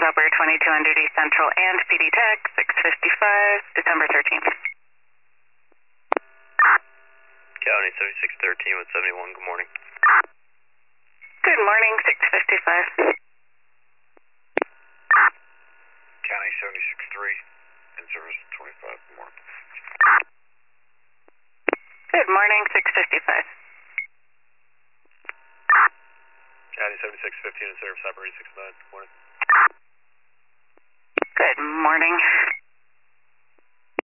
Operator 22 on duty, Central and PD Tech, 6:55, December 13th. County 7613 with 71, good morning. Good morning, 6:55. County 763 in service 25, good morning. Good morning, 6:55. County 7615 in service operator 69, good morning. Good morning.